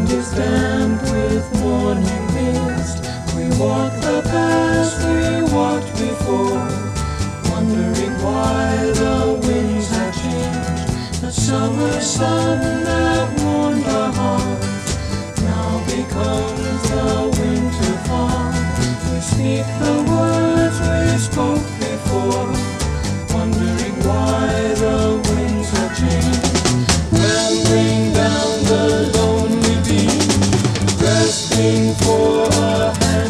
is damp with morning mist. We walk the paths we walked before, wondering why the winds have changed. The summer sun that warmed our hearts now becomes the winter fall. We speak the words we spoke before, wondering why the winds have changed. Rambling down the lonely beach, grasping for a hand